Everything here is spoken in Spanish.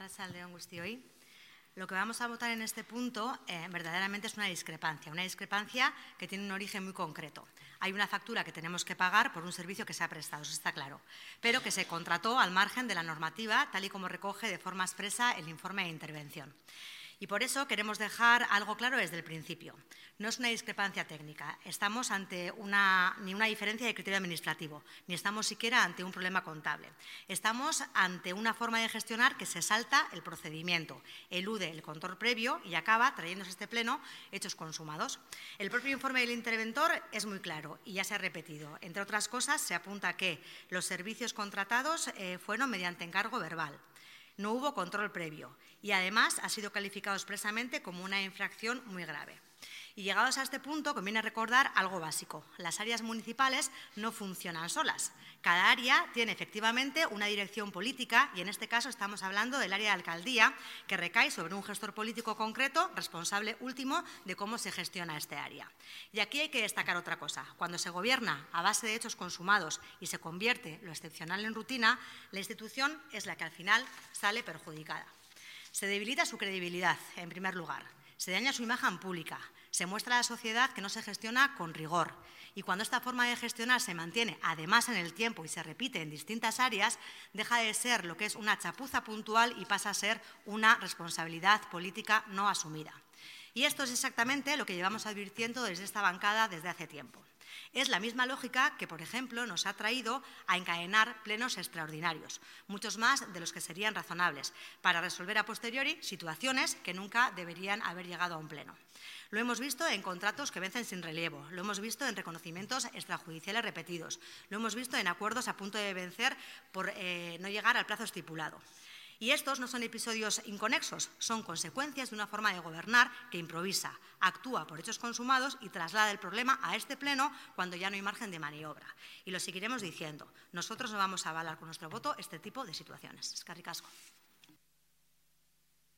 Arratsaldeon guztioi. Lo que vamos a votar en este punto verdaderamente es una discrepancia que tiene un origen muy concreto. Hay una factura que tenemos que pagar por un servicio que se ha prestado, eso está claro, pero que se contrató al margen de la normativa, tal y como recoge de forma expresa el informe de intervención. Y por eso queremos dejar algo claro desde el principio. No es una discrepancia técnica, estamos ante ni una diferencia de criterio administrativo, ni estamos siquiera ante un problema contable. Estamos ante una forma de gestionar que se salta el procedimiento, elude el control previo y acaba trayéndose a este pleno hechos consumados. El propio informe del interventor es muy claro y ya se ha repetido. Entre otras cosas, se apunta que los servicios contratados fueron mediante encargo verbal. No hubo control previo y, además, ha sido calificado expresamente como una infracción muy grave. Y llegados a este punto, conviene recordar algo básico. Las áreas municipales no funcionan solas. Cada área tiene efectivamente una dirección política y, en este caso, estamos hablando del área de alcaldía, que recae sobre un gestor político concreto, responsable último de cómo se gestiona este área. Y aquí hay que destacar otra cosa. Cuando se gobierna a base de hechos consumados y se convierte lo excepcional en rutina, la institución es la que al final sale perjudicada. Se debilita su credibilidad, en primer lugar. Se daña su imagen pública. Se muestra a la sociedad que no se gestiona con rigor. Y cuando esta forma de gestionar se mantiene, además, en el tiempo y se repite en distintas áreas, deja de ser lo que es una chapuza puntual y pasa a ser una responsabilidad política no asumida. Y esto es exactamente lo que llevamos advirtiendo desde esta bancada desde hace tiempo. Es la misma lógica que, por ejemplo, nos ha traído a encadenar plenos extraordinarios, muchos más de los que serían razonables, para resolver a posteriori situaciones que nunca deberían haber llegado a un pleno. Lo hemos visto en contratos que vencen sin relevo, lo hemos visto en reconocimientos extrajudiciales repetidos, lo hemos visto en acuerdos a punto de vencer por no llegar al plazo estipulado. Y estos no son episodios inconexos, son consecuencias de una forma de gobernar que improvisa, actúa por hechos consumados y traslada el problema a este pleno cuando ya no hay margen de maniobra. Y lo seguiremos diciendo. Nosotros no vamos a avalar con nuestro voto este tipo de situaciones. Eskerrik asko.